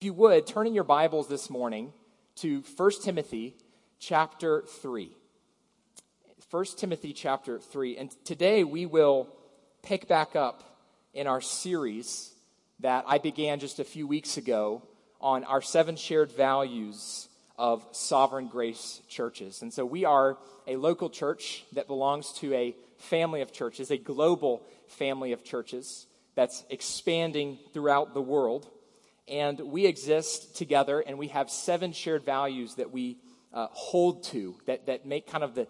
If you would, turn in your Bibles this morning to 1 Timothy chapter 3. 1 Timothy chapter 3. And today we will pick back up in our series that I began just a few weeks ago on our 7 shared values of Sovereign Grace churches. And so we are a local church that belongs to a family of churches, a global family of churches that's expanding throughout the world. And we exist together, and we have 7 shared values that we hold to, that make kind of the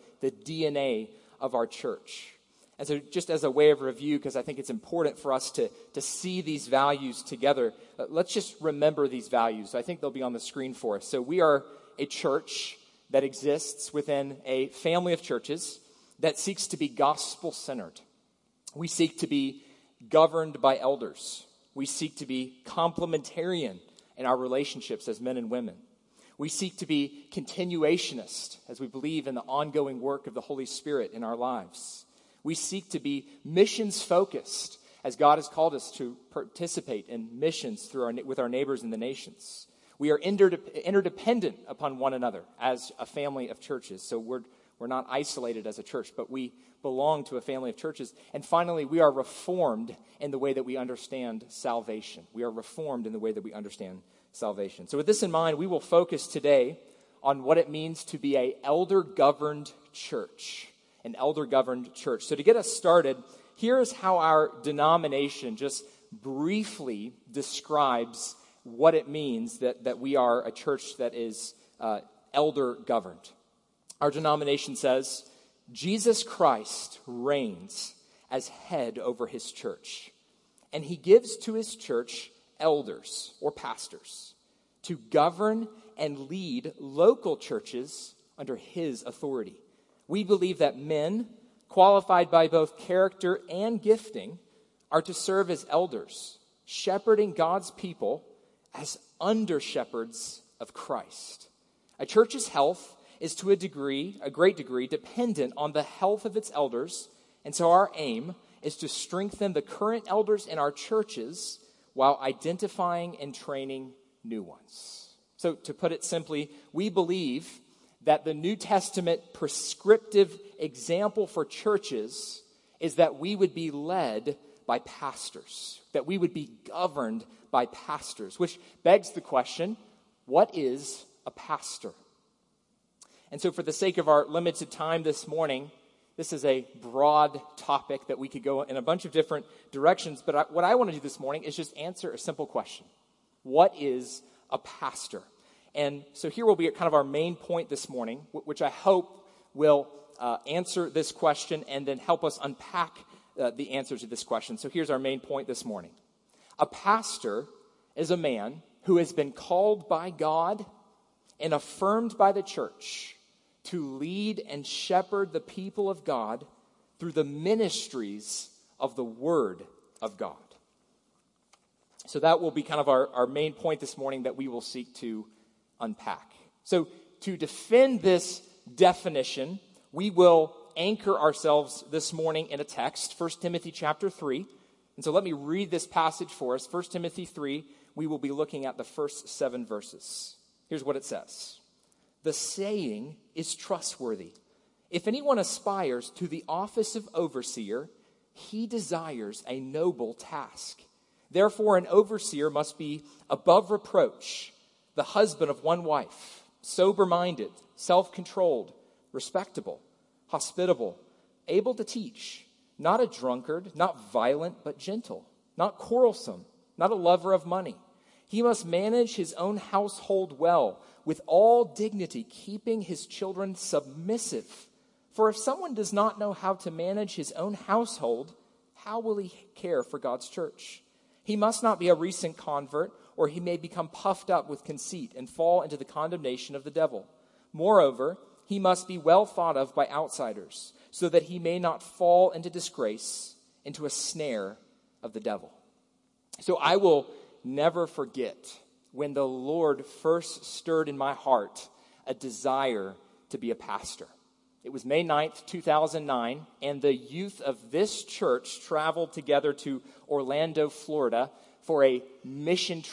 DNA of our church. And so just as a way of review, because I think it's important for us to see these values together, let's just remember these values. I think they'll be on the screen for us. So we are a church that exists within a family of churches that seeks to be gospel-centered. We seek to be governed by elders. We seek to be complementarian in our relationships as men and women. We seek to be continuationist as we believe in the ongoing work of the Holy Spirit in our lives. We seek to be missions-focused as God has called us to participate in missions with our neighbors in the nations. We are interdependent upon one another as a family of churches. So we're not isolated as a church, but we belong to a family of churches. And finally, we are reformed in the way that we understand salvation. We are reformed in the way that we understand salvation. So with this in mind, we will focus today on what it means to be an elder-governed church. An elder-governed church. So to get us started, here's how our denomination just briefly describes what it means that we are a church that is elder-governed. Our denomination says, Jesus Christ reigns as head over his church, and he gives to his church elders or pastors to govern and lead local churches under his authority. We believe that men, qualified by both character and gifting, are to serve as elders, shepherding God's people as under-shepherds of Christ. A church's health is to a great degree, dependent on the health of its elders, and so our aim is to strengthen the current elders in our churches while identifying and training new ones. So to put it simply, we believe that the New Testament prescriptive example for churches is that we would be led by pastors, that we would be governed by pastors, which begs the question, what is a pastor? And so for the sake of our limited time this morning, this is a broad topic that we could go in a bunch of different directions, but what I want to do this morning is just answer a simple question. What is a pastor? And so here will be kind of our main point this morning, which I hope will answer this question and then help us unpack the answer to this question. So here's our main point this morning. A pastor is a man who has been called by God and affirmed by the church to lead and shepherd the people of God through the ministries of the Word of God. So that will be kind of our main point this morning that we will seek to unpack. So to defend this definition, we will anchor ourselves this morning in a text, 1 Timothy chapter 3. And so let me read this passage for us. 1 Timothy 3, we will be looking at the first 7 verses. Here's what it says. The saying is trustworthy. If anyone aspires to the office of overseer, he desires a noble task. Therefore, an overseer must be above reproach, the husband of one wife, sober-minded, self-controlled, respectable, hospitable, able to teach, not a drunkard, not violent, but gentle, not quarrelsome, not a lover of money. He must manage his own household well, with all dignity, keeping his children submissive. For if someone does not know how to manage his own household, how will he care for God's church? He must not be a recent convert, or he may become puffed up with conceit and fall into the condemnation of the devil. Moreover, he must be well thought of by outsiders, so that he may not fall into disgrace, into a snare of the devil. So I will never forget when the Lord first stirred in my heart a desire to be a pastor. It was May 9th, 2009, and the youth of this church traveled together to Orlando, Florida for a mission trip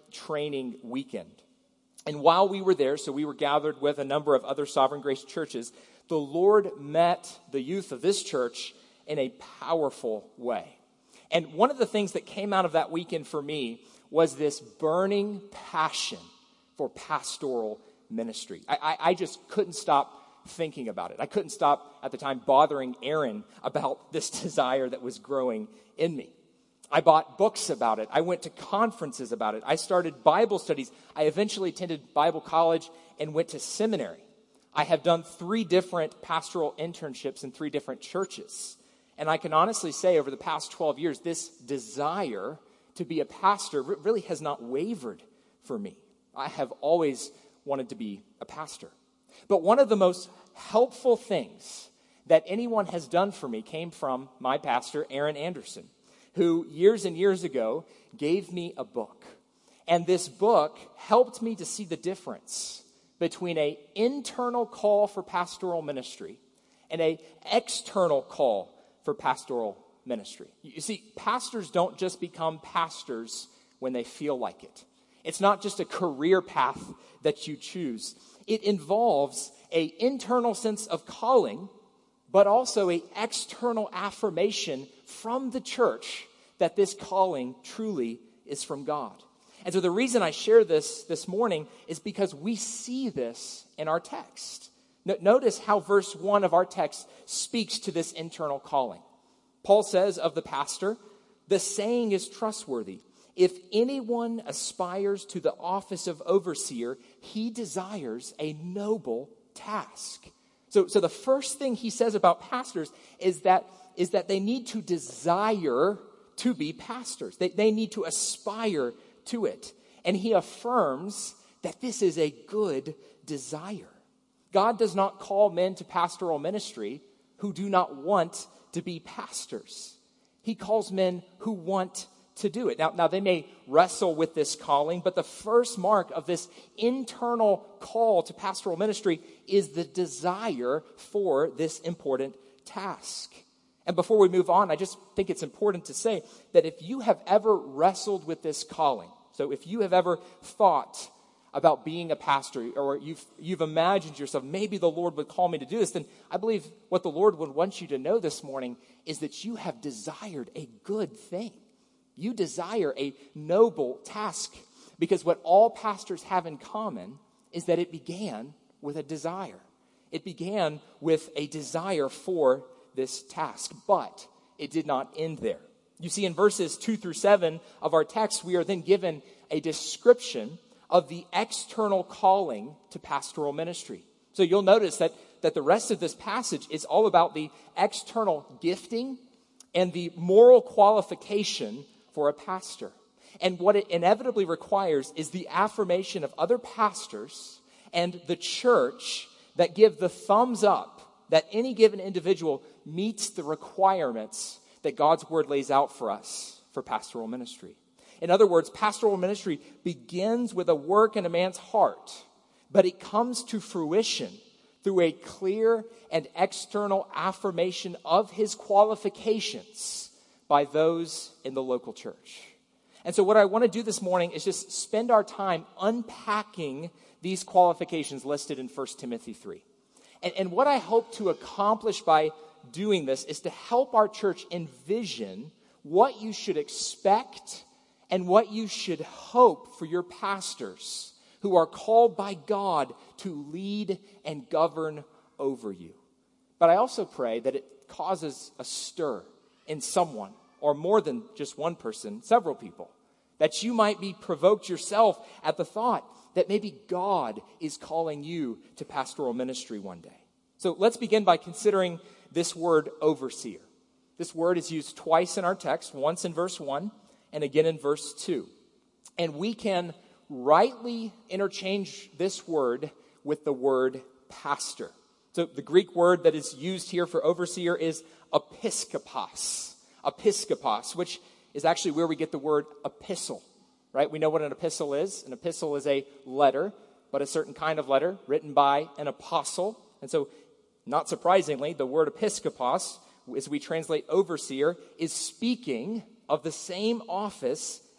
training weekend. And while we were there, so we were gathered with a number of other Sovereign Grace churches, the Lord met the youth of this church in a powerful way. And one of the things that came out of that weekend for me was this burning passion for pastoral ministry. I just couldn't stop thinking about it. I couldn't stop at the time bothering Aaron about this desire that was growing in me. I bought books about it. I went to conferences about it. I started Bible studies. I eventually attended Bible college and went to seminary. I have done 3 different pastoral internships in 3 different churches. And I can honestly say over the past 12 years, this desire to be a pastor really has not wavered for me. I have always wanted to be a pastor. But one of the most helpful things that anyone has done for me came from my pastor, Aaron Anderson, who years and years ago gave me a book. And this book helped me to see the difference between an internal call for pastoral ministry and an external call for pastoral ministry. You see, pastors don't just become pastors when they feel like it. It's not just a career path that you choose. It involves an internal sense of calling, but also an external affirmation from the church that this calling truly is from God. And so the reason I share this morning is because we see this in our text. Notice how verse 1 of our text speaks to this internal calling. Paul says of the pastor, the saying is trustworthy. If anyone aspires to the office of overseer, he desires a noble task. So the first thing he says about pastors is that they need to desire to be pastors. They need to aspire to it. And he affirms that this is a good desire. God does not call men to pastoral ministry who do not want to be pastors. He calls men who want to do it. Now they may wrestle with this calling, but the first mark of this internal call to pastoral ministry is the desire for this important task. And before we move on, I just think it's important to say that if you have ever wrestled with this calling, so if you have ever thought about being a pastor, or you've imagined yourself, maybe the Lord would call me to do this, then I believe what the Lord would want you to know this morning is that you have desired a good thing. You desire a noble task, because what all pastors have in common is that it began with a desire. It began with a desire for this task, but it did not end there. You see, in verses 2 through 7 of our text, we are then given a description of the external calling to pastoral ministry. So you'll notice that the rest of this passage is all about the external gifting and the moral qualification for a pastor. And what it inevitably requires is the affirmation of other pastors and the church that give the thumbs up that any given individual meets the requirements that God's word lays out for us for pastoral ministry. In other words, pastoral ministry begins with a work in a man's heart, but it comes to fruition through a clear and external affirmation of his qualifications by those in the local church. And so what I want to do this morning is just spend our time unpacking these qualifications listed in 1 Timothy 3. And what I hope to accomplish by doing this is to help our church envision what you should expect and what you should hope for your pastors who are called by God to lead and govern over you. But I also pray that it causes a stir in someone, or more than just one person, several people, that you might be provoked yourself at the thought that maybe God is calling you to pastoral ministry one day. So let's begin by considering this word overseer. This word is used twice in our text, once in verse 1 and again in verse 2. And we can rightly interchange this word with the word pastor. So the Greek word that is used here for overseer is episkopos. Episkopos, which is actually where we get the word epistle, right? We know what an epistle is. An epistle is a letter, but a certain kind of letter written by an apostle. And so, not surprisingly, the word episkopos, as we translate overseer, is speaking of the same office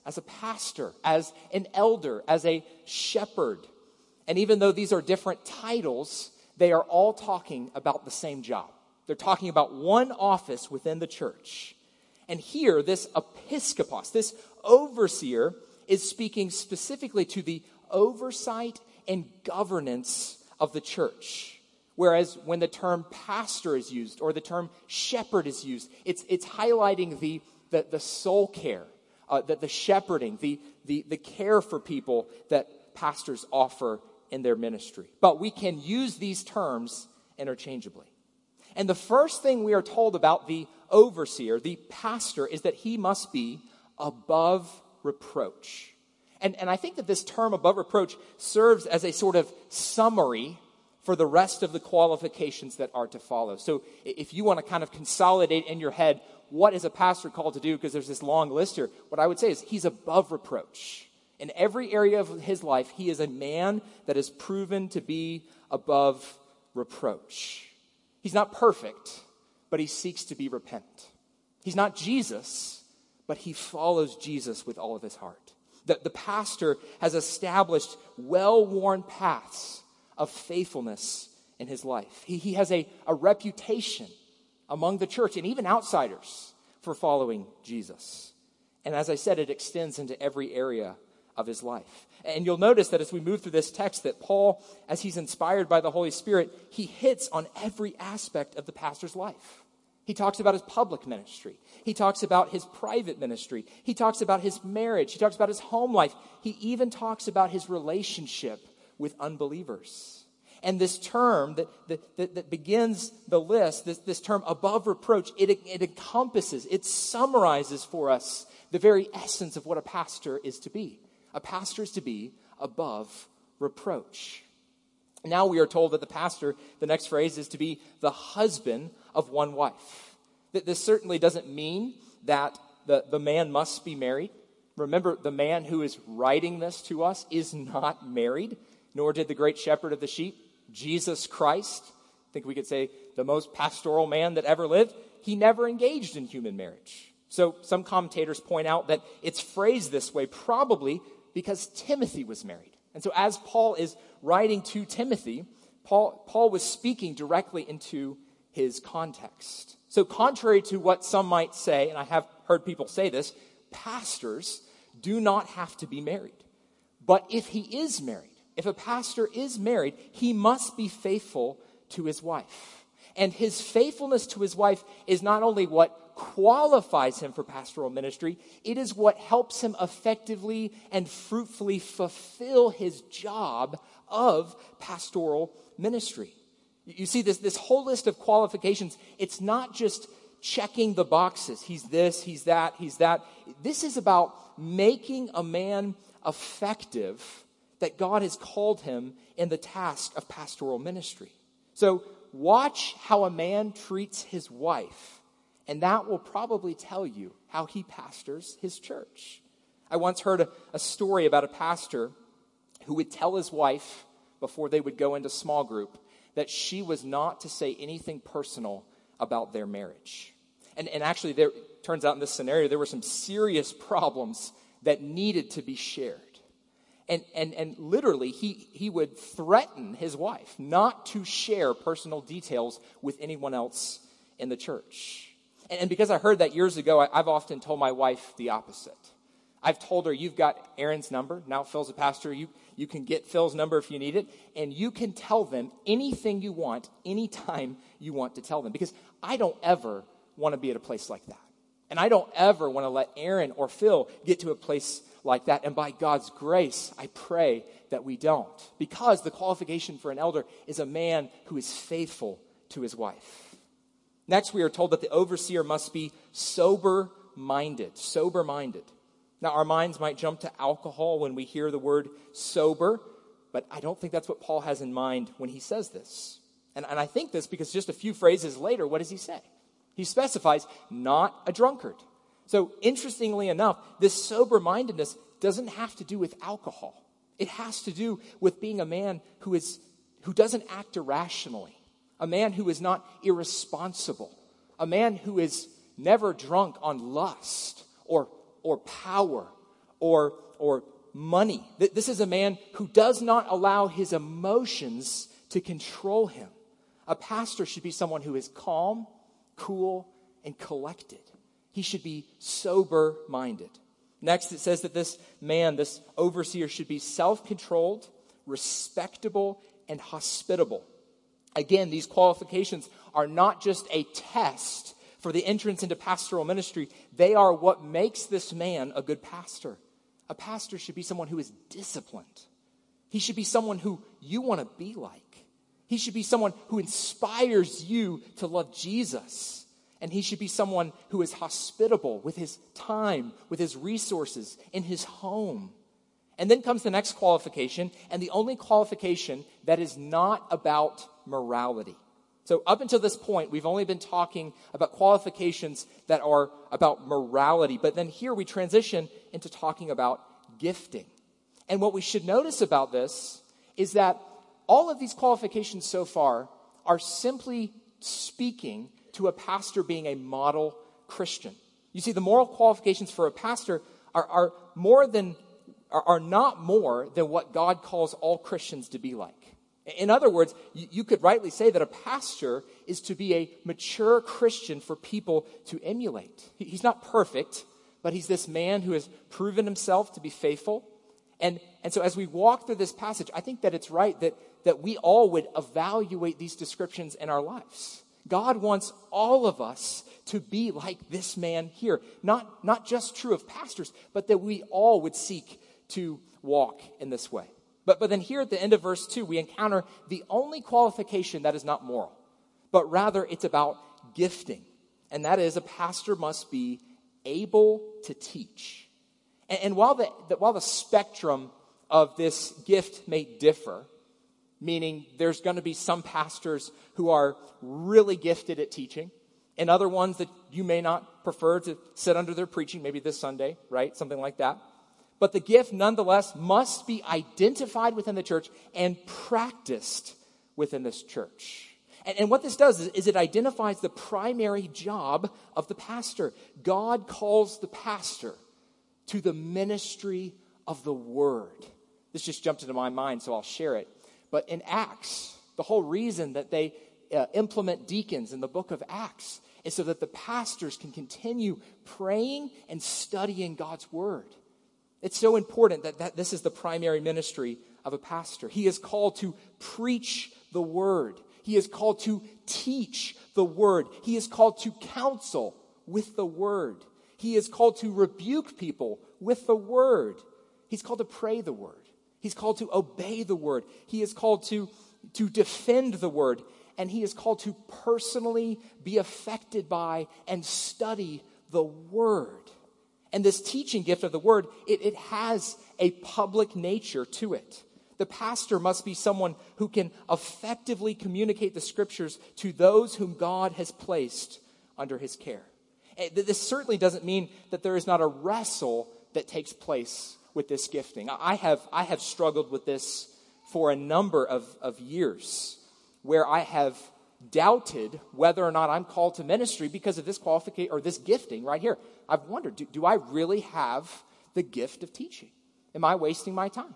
as a pastor, as an elder, as a shepherd. And even though these are different titles, they are all talking about the same job. They're talking about one office within the church. And here, this episkopos, this overseer, is speaking specifically to the oversight and governance of the church. Whereas when the term pastor is used or the term shepherd is used, it's highlighting the soul care, the shepherding, the care for people that pastors offer in their ministry. But we can use these terms interchangeably. And the first thing we are told about the overseer, the pastor, is that he must be above reproach. And I think that this term above reproach serves as a sort of summary for the rest of the qualifications that are to follow. So if you want to kind of consolidate in your head, what is a pastor called to do? Because there's this long list here. What I would say is he's above reproach. In every area of his life, he is a man that is proven to be above reproach. He's not perfect, but he seeks to be repentant. He's not Jesus, but he follows Jesus with all of his heart. The pastor has established well-worn paths of faithfulness in his life. He has a reputation among the church and even outsiders for following Jesus. And as I said, it extends into every area of his life. And you'll notice that as we move through this text that Paul, as he's inspired by the Holy Spirit, he hits on every aspect of the pastor's life. He talks about his public ministry. He talks about his private ministry. He talks about his marriage. He talks about his home life. He even talks about his relationship with unbelievers. And this term that begins the list, this term above reproach, it encompasses, it summarizes for us the very essence of what a pastor is to be. A pastor is to be above reproach. Now we are told that the pastor, the next phrase, is to be the husband of one wife. This certainly doesn't mean that the man must be married. Remember, the man who is writing this to us is not married, nor did the great shepherd of the sheep, Jesus Christ. I think we could say the most pastoral man that ever lived. He never engaged in human marriage. So some commentators point out that it's phrased this way probably because Timothy was married. And so as Paul is writing to Timothy, Paul was speaking directly into his context. So contrary to what some might say, and I have heard people say this, pastors do not have to be married. But if he is married, if a pastor is married, he must be faithful to his wife. And his faithfulness to his wife is not only what qualifies him for pastoral ministry, it is what helps him effectively and fruitfully fulfill his job of pastoral ministry. You see, this whole list of qualifications, it's not just checking the boxes. He's this, he's that, he's that. This is about making a man effective that God has called him in the task of pastoral ministry. So watch how a man treats his wife, and that will probably tell you how he pastors his church. I once heard a story about a pastor who would tell his wife before they would go into small group that she was not to say anything personal about their marriage. And actually, there turns out in this scenario, there were some serious problems that needed to be shared. And literally, he would threaten his wife not to share personal details with anyone else in the church. And because I heard that years ago, I've often told my wife the opposite. I've told her, you've got Aaron's number. Now Phil's a pastor. You can get Phil's number if you need it. And you can tell them anything you want, anytime you want to tell them. Because I don't ever want to be at a place like that. And I don't ever want to let Aaron or Phil get to a place like that. And by God's grace, I pray that we don't. Because the qualification for an elder is a man who is faithful to his wife. Next, we are told that the overseer must be sober-minded. Sober-minded. Now, our minds might jump to alcohol when we hear the word sober, but I don't think that's what Paul has in mind when he says this. And I think this because just a few phrases later, what does he say? He specifies, not a drunkard. So, interestingly enough, this sober-mindedness doesn't have to do with alcohol. It has to do with being a man who doesn't act irrationally, a man who is not irresponsible, a man who is never drunk on lust or power or money. This is a man who does not allow his emotions to control him. A pastor should be someone who is calm, cool, and collected. He should be sober-minded. Next, it says that this man, this overseer, should be self-controlled, respectable, and hospitable. Again, these qualifications are not just a test for the entrance into pastoral ministry. They are what makes this man a good pastor. A pastor should be someone who is disciplined. He should be someone who you want to be like. He should be someone who inspires you to love Jesus. And he should be someone who is hospitable with his time, with his resources, in his home. And then comes the next qualification, and the only qualification that is not about morality. So up until this point, we've only been talking about qualifications that are about morality. But then here we transition into talking about gifting. And what we should notice about this is that all of these qualifications so far are simply speaking to a pastor being a model Christian. You see, the moral qualifications for a pastor are not more than what God calls all Christians to be like. In other words, you could rightly say that a pastor is to be a mature Christian for people to emulate. He's not perfect, but he's this man who has proven himself to be faithful. And so as we walk through this passage, I think that it's right that we all would evaluate these descriptions in our lives. God wants all of us to be like this man here. Not just true of pastors, but that we all would seek to walk in this way. But then here at the end of verse 2, we encounter the only qualification that is not moral, but rather it's about gifting. And that is, a pastor must be able to teach. And while the spectrum of this gift may differ, meaning there's going to be some pastors who are really gifted at teaching, and other ones that you may not prefer to sit under their preaching, maybe this Sunday, right? Something like that. But the gift, nonetheless, must be identified within the church and practiced within this church. And what this does is it identifies the primary job of the pastor. God calls the pastor to the ministry of the word. This just jumped into my mind, so I'll share it. But in Acts, the whole reason that they implement deacons in the book of Acts is so that the pastors can continue praying and studying God's word. It's so important that this is the primary ministry of a pastor. He is called to preach the word. He is called to teach the word. He is called to counsel with the word. He is called to rebuke people with the word. He's called to pray the word. He's called to obey the word. He is called to defend the word. And he is called to personally be affected by and study the word. And this teaching gift of the word, it has a public nature to it. The pastor must be someone who can effectively communicate the scriptures to those whom God has placed under his care. This certainly doesn't mean that there is not a wrestle that takes place with this gifting. I have struggled with this for a number of years, where I have doubted whether or not I'm called to ministry because of this qualification or this gifting right here. I've wondered, do I really have the gift of teaching? Am I wasting my time?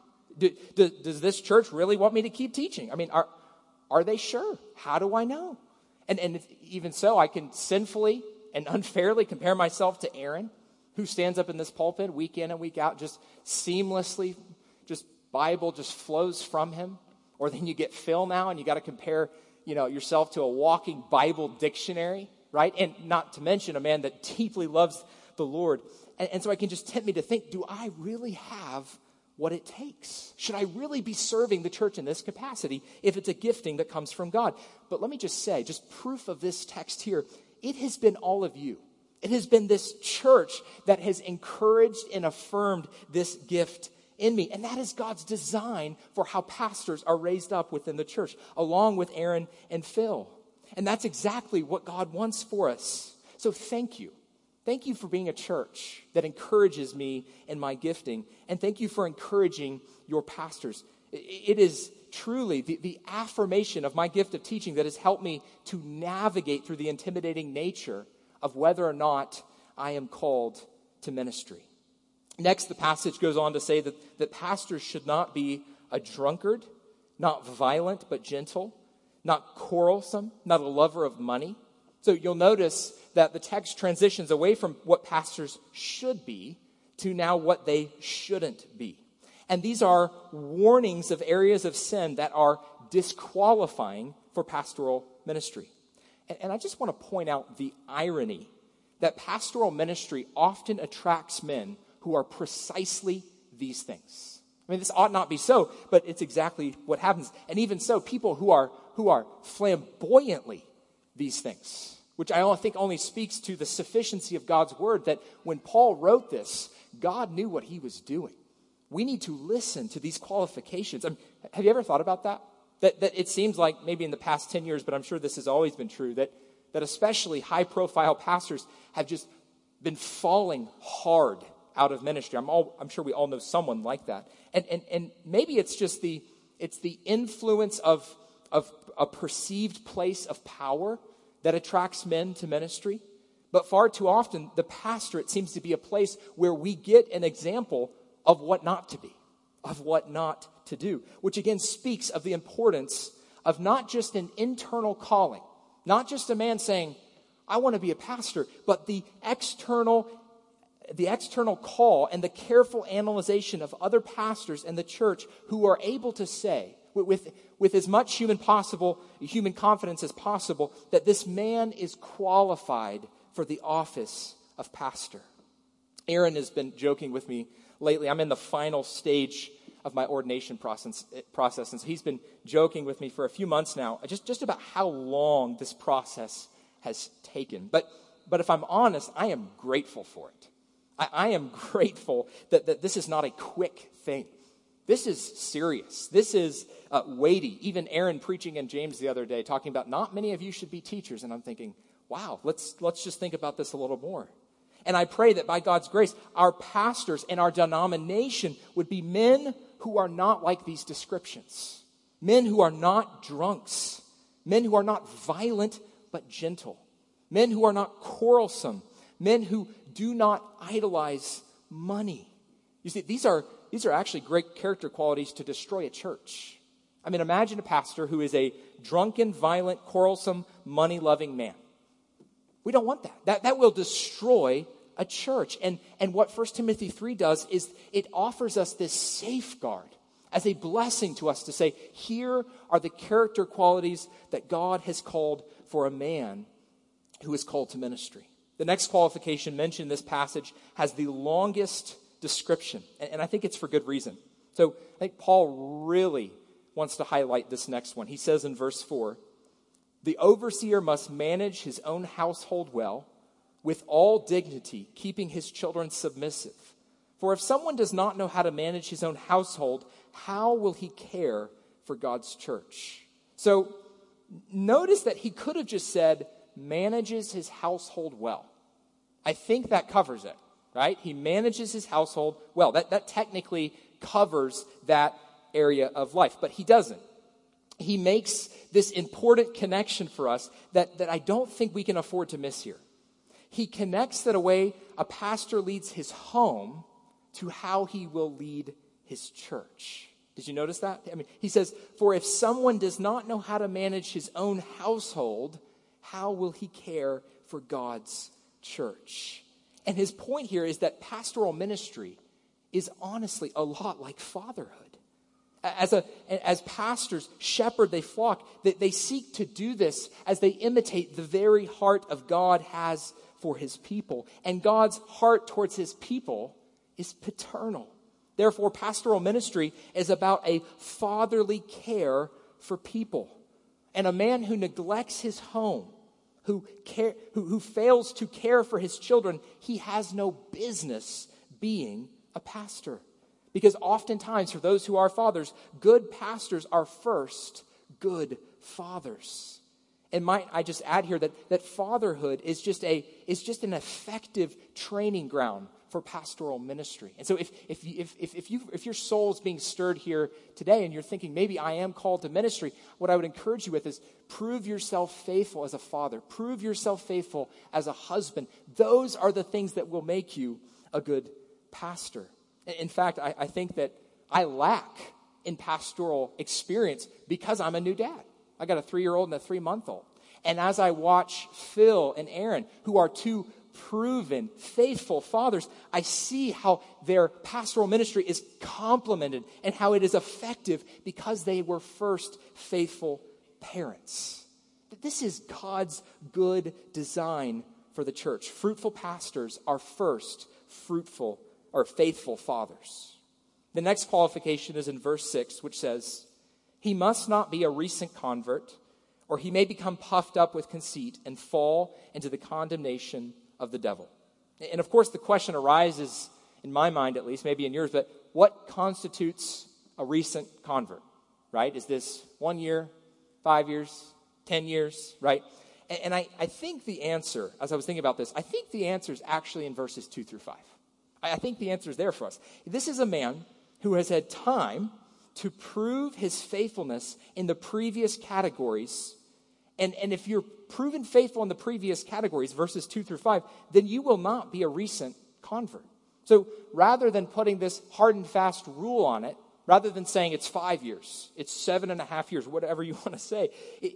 Does this church really want me to keep teaching? I mean, are they sure? How do I know? And even so, I can sinfully and unfairly compare myself to Aaron, who stands up in this pulpit week in and week out, just seamlessly, just Bible just flows from him. Or then you get Phil now and you got to compare, yourself to a walking Bible dictionary, right? And not to mention a man that deeply loves the Lord. And so it can just tempt me to think, do I really have what it takes? Should I really be serving the church in this capacity if it's a gifting that comes from God? But let me just say, just proof of this text here, it has been all of you. It has been this church that has encouraged and affirmed this gift in me. And that is God's design for how pastors are raised up within the church, along with Aaron and Phil. And that's exactly what God wants for us. So thank you. Thank you for being a church that encourages me in my gifting. And thank you for encouraging your pastors. It is truly the affirmation of my gift of teaching that has helped me to navigate through the intimidating nature of whether or not I am called to ministry. Next, the passage goes on to say that pastors should not be a drunkard, not violent but gentle, not quarrelsome, not a lover of money. So you'll notice that the text transitions away from what pastors should be to now what they shouldn't be. And these are warnings of areas of sin that are disqualifying for pastoral ministry. And I just want to point out the irony that pastoral ministry often attracts men who are precisely these things. I mean, this ought not be so, but it's exactly what happens. And even so, people who are flamboyantly these things, which I think only speaks to the sufficiency of God's word, that when Paul wrote this, God knew what he was doing. We need to listen to these qualifications. Have you ever thought about that? That it seems like maybe in the past 10 years, but I'm sure this has always been true, that especially high-profile pastors have just been falling hard out of ministry. I'm sure we all know someone like that. And maybe it's just the influence of a perceived place of power that attracts men to ministry. But far too often, the pastorate seems to be a place where we get an example of what not to be, of what not to do, which again speaks of the importance of not just an internal calling, not just a man saying, I want to be a pastor, but the external call and the careful analyzation of other pastors in the church who are able to say, with as much human confidence as possible, that this man is qualified for the office of pastor. Aaron has been joking with me lately. I'm in the final stage of my ordination process, and so he's been joking with me for a few months now, just about how long this process has taken. But if I'm honest, I am grateful for it. I am grateful that this is not a quick thing. This is serious. This is weighty. Even Aaron preaching in James the other day, talking about not many of you should be teachers, and I'm thinking, wow, let's just think about this a little more. And I pray that by God's grace, our pastors and our denomination would be men who are not like these descriptions. Men who are not drunks. Men who are not violent but gentle. Men who are not quarrelsome. Men who do not idolize money. You see, these are actually great character qualities to destroy a church. I mean, imagine a pastor who is a drunken, violent, quarrelsome, money-loving man. We don't want that. That will destroy a church. And what 1 Timothy 3 does is it offers us this safeguard as a blessing to us to say, here are the character qualities that God has called for a man who is called to ministry. The next qualification mentioned in this passage has the longest description, and I think it's for good reason. So I think Paul really wants to highlight this next one. He says in verse 4, the overseer must manage his own household well, with all dignity, keeping his children submissive. For if someone does not know how to manage his own household, how will he care for God's church? So notice that he could have just said, manages his household well. I think that covers it, right? He manages his household well. That technically covers that area of life, but he doesn't. He makes this important connection for us that I don't think we can afford to miss here. He connects that a way a pastor leads his home to how he will lead his church. Did you notice that? I mean, he says, for if someone does not know how to manage his own household, how will he care for God's church? And his point here is that pastoral ministry is honestly a lot like fatherhood. As pastors shepherd they flock, they seek to do this as they imitate the very heart of God has for his people. And God's heart towards his people is paternal. Therefore, pastoral ministry is about a fatherly care for people. And a man who neglects his home, who fails to care for his children, he has no business being a pastor. Because oftentimes, for those who are fathers, good pastors are first good fathers. And might I just add here that fatherhood is just an effective training ground for pastoral ministry. And so if your soul is being stirred here today and you're thinking, maybe I am called to ministry, what I would encourage you with is prove yourself faithful as a father. Prove yourself faithful as a husband. Those are the things that will make you a good pastor. In fact, I think that I lack in pastoral experience because I'm a new dad. I got a 3-year-old and a 3-month-old. And as I watch Phil and Aaron, who are two proven, faithful fathers, I see how their pastoral ministry is complemented and how it is effective because they were first faithful parents. This is God's good design for the church. Fruitful pastors are first fruitful or faithful fathers. The next qualification is in verse 6, which says, "He must not be a recent convert, or he may become puffed up with conceit and fall into the condemnation of the devil." And of course, the question arises, in my mind at least, maybe in yours, but what constitutes a recent convert, right? Is this 1 year, 5 years, 10 years, right? And I think the answer, as I was thinking about this, I think the answer is actually in verses 2 through 5. I think the answer is there for us. This is a man who has had time to prove his faithfulness in the previous categories. And if you're proven faithful in the previous categories, verses 2 through 5, then you will not be a recent convert. So rather than putting this hard and fast rule on it, rather than saying it's 5 years, it's 7.5 years, whatever you want to say,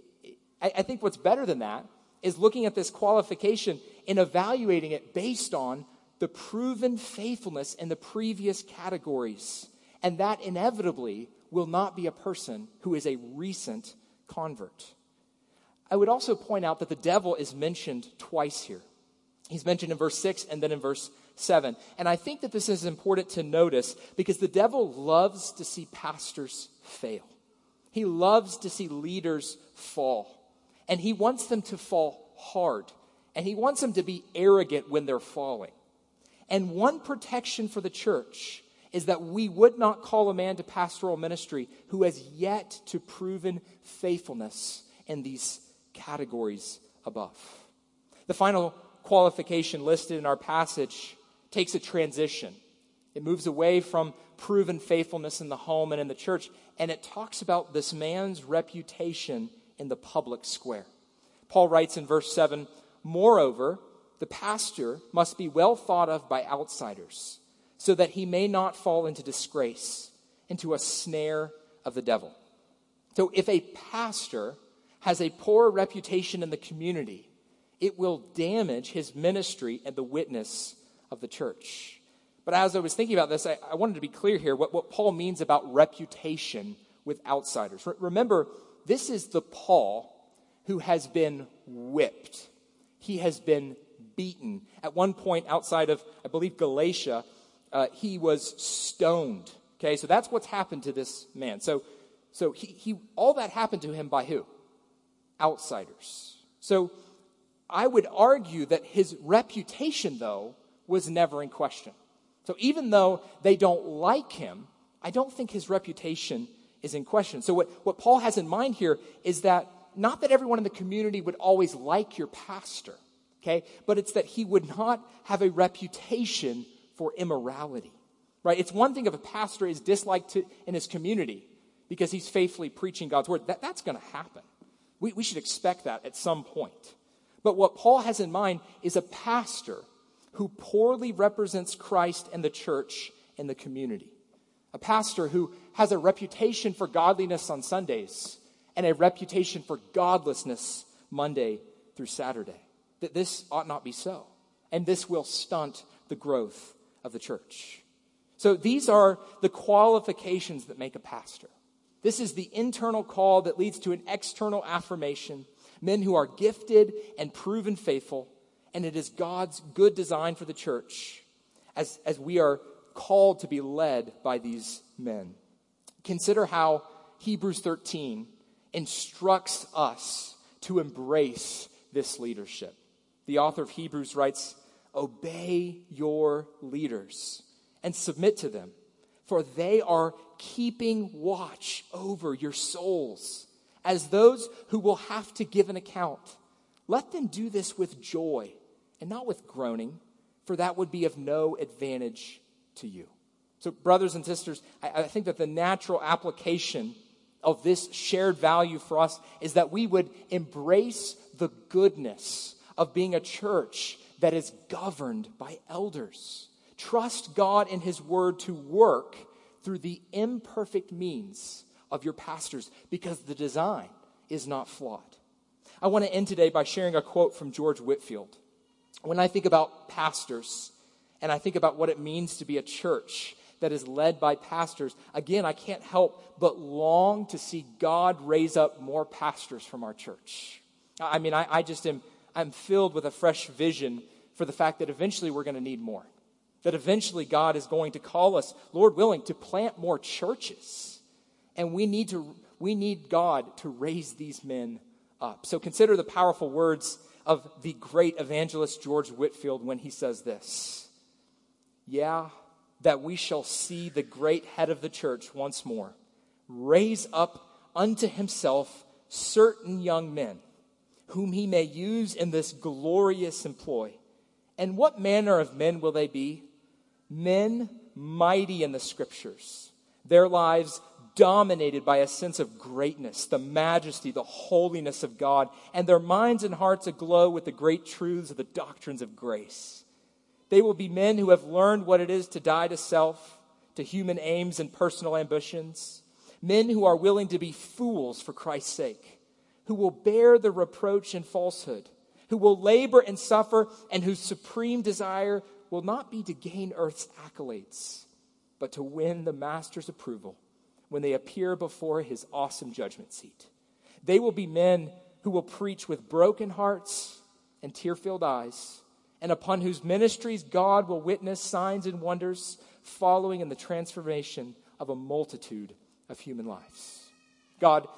I think what's better than that is looking at this qualification and evaluating it based on the proven faithfulness in the previous categories. And that inevitably will not be a person who is a recent convert. I would also point out that the devil is mentioned twice here. He's mentioned in verse 6 and then in verse 7. And I think that this is important to notice because the devil loves to see pastors fail. He loves to see leaders fall. And he wants them to fall hard. And he wants them to be arrogant when they're falling. And one protection for the church is that we would not call a man to pastoral ministry who has yet to proven faithfulness in these categories above. The final qualification listed in our passage takes a transition. It moves away from proven faithfulness in the home and in the church, and it talks about this man's reputation in the public square. Paul writes in verse 7, "Moreover, the pastor must be well thought of by outsiders, so that he may not fall into disgrace, into a snare of the devil." So if a pastor has a poor reputation in the community, it will damage his ministry and the witness of the church. But as I was thinking about this, I wanted to be clear here what Paul means about reputation with outsiders. Remember, this is the Paul who has been whipped. He has been beaten. At one point outside of, I believe, Galatia, he was stoned. Okay, so that's what's happened to this man. So he all that happened to him by who? Outsiders. So I would argue that his reputation, though, was never in question. So even though they don't like him, I don't think his reputation is in question. So what Paul has in mind here is that not that everyone in the community would always like your pastor, okay, but it's that he would not have a reputation for immorality, right? It's one thing if a pastor is disliked in his community because he's faithfully preaching God's word. That's going to happen. We should expect that at some point. But what Paul has in mind is a pastor who poorly represents Christ and the church in the community. A pastor who has a reputation for godliness on Sundays and a reputation for godlessness Monday through Saturday. That this ought not be so. And this will stunt the growth of the church. So these are the qualifications that make a pastor. This is the internal call that leads to an external affirmation. Men who are gifted and proven faithful. And it is God's good design for the church as we are called to be led by these men. Consider how Hebrews 13 instructs us to embrace this leadership. The author of Hebrews writes, "Obey your leaders and submit to them, for they are keeping watch over your souls as those who will have to give an account. Let them do this with joy and not with groaning, for that would be of no advantage to you." So, brothers and sisters, I think that the natural application of this shared value for us is that we would embrace the goodness of being a church that is governed by elders. Trust God and His Word to work through the imperfect means of your pastors, because the design is not flawed. I want to end today by sharing a quote from George Whitefield. When I think about pastors, and I think about what it means to be a church that is led by pastors, again, I can't help but long to see God raise up more pastors from our church. I mean, I'm filled with a fresh vision for the fact that eventually we're going to need more. That eventually God is going to call us, Lord willing, to plant more churches. And we need God to raise these men up. So consider the powerful words of the great evangelist George Whitefield when he says this: "Yeah, that we shall see the great head of the church once more raise up unto himself certain young men, whom he may use in this glorious employ. And what manner of men will they be? Men mighty in the Scriptures, their lives dominated by a sense of greatness, the majesty, the holiness of God, and their minds and hearts aglow with the great truths of the doctrines of grace. They will be men who have learned what it is to die to self, to human aims and personal ambitions. Men who are willing to be fools for Christ's sake, who will bear the reproach and falsehood, who will labor and suffer, and whose supreme desire will not be to gain earth's accolades, but to win the Master's approval when they appear before His awesome judgment seat. They will be men who will preach with broken hearts and tear-filled eyes, and upon whose ministries God will witness signs and wonders following in the transformation of a multitude of human lives." God,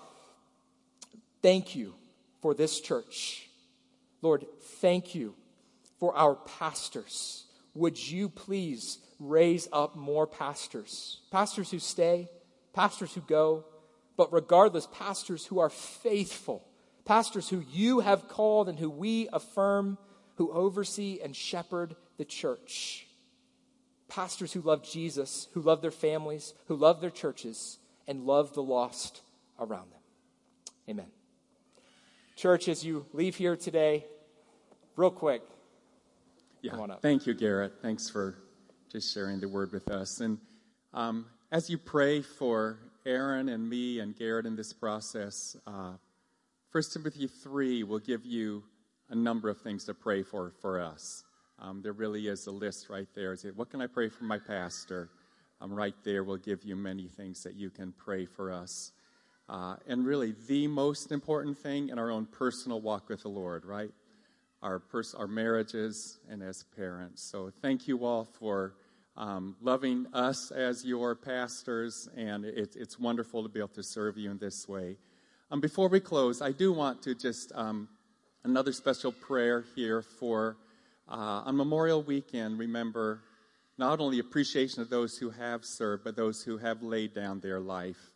thank you for this church. Lord, thank you for our pastors. Would you please raise up more pastors? Pastors who stay, pastors who go, but regardless, pastors who are faithful, pastors who you have called and who we affirm, who oversee and shepherd the church. Pastors who love Jesus, who love their families, who love their churches, and love the lost around them. Amen. Church, as you leave here today, real quick, come on up. Thank you, Garrett. Thanks for just sharing the word with us. And as you pray for Aaron and me and Garrett in this process, 1 Timothy 3 will give you a number of things to pray for us. There really is a list right there. Say, what can I pray for my pastor? Right there will give you many things that you can pray for us. And really, the most important thing in our own personal walk with the Lord, right? Our marriages and as parents. So thank you all for loving us as your pastors, and it's wonderful to be able to serve you in this way. Before we close, I do want to just another special prayer here for on Memorial Weekend. Remember not only appreciation of those who have served, but those who have laid down their life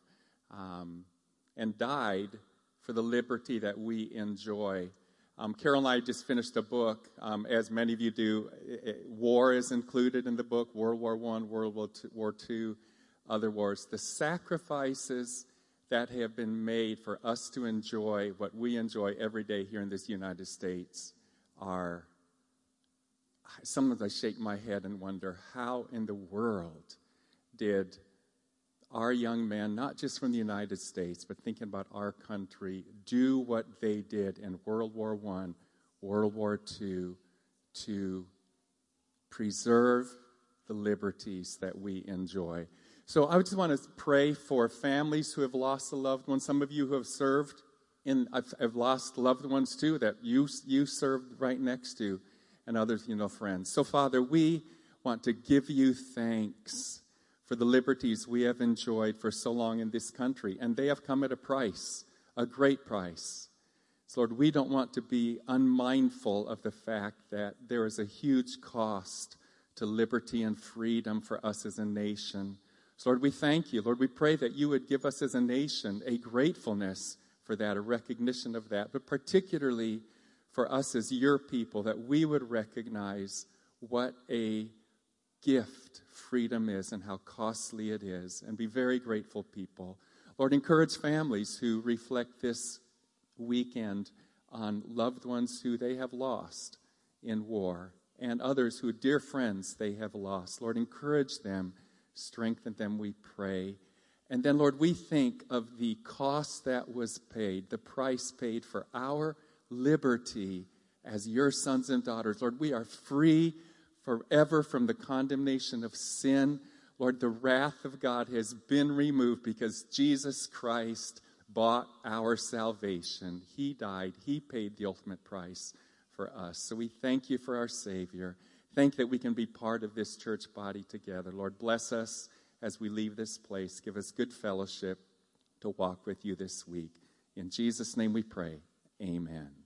and died for the liberty that we enjoy. Carol and I just finished a book, as many of you do. War is included in the book, World War I, World War II, other wars. The sacrifices that have been made for us to enjoy what we enjoy every day here in this United States are, sometimes I shake my head and wonder, how in the world did our young men, not just from the United States, but thinking about our country, do what they did in World War I, World War II, to preserve the liberties that we enjoy. So I just want to pray for families who have lost a loved one. Some of you who have served, have lost loved ones too, that you served right next to, and others, friends. So Father, we want to give you thanks for the liberties we have enjoyed for so long in this country. And they have come at a price, a great price. So Lord, we don't want to be unmindful of the fact that there is a huge cost to liberty and freedom for us as a nation. So Lord, we thank you. Lord, we pray that you would give us as a nation a gratefulness for that, a recognition of that, but particularly for us as your people, that we would recognize what a gift freedom is and how costly it is, and be very grateful people. Lord, encourage families who reflect this weekend on loved ones who they have lost in war. and others who, dear friends, they have lost. Lord, encourage them, strengthen them, we pray. And then, Lord, we think of the cost that was paid, the price paid for our liberty as your sons and daughters. Lord, we are free forever from the condemnation of sin. Lord, the wrath of God has been removed because Jesus Christ bought our salvation. He died. He paid the ultimate price for us. So we thank you for our Savior. Thank that we can be part of this church body together. Lord, bless us as we leave this place. Give us good fellowship to walk with you this week. In Jesus' name we pray. Amen.